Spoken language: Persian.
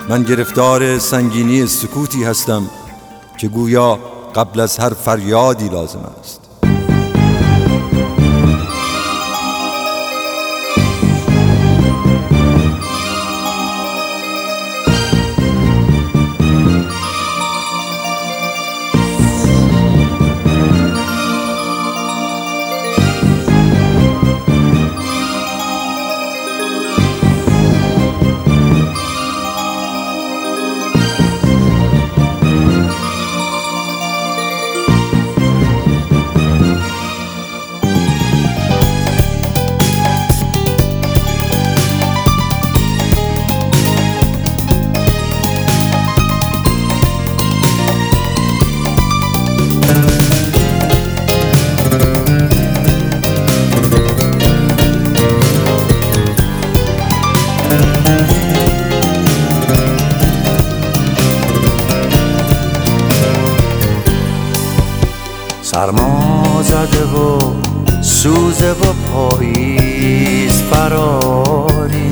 من گرفتار سنگینی سکوتی هستم که گویا قبل از هر فریادی لازم است. سرما زده و سوزه و پاییز فرا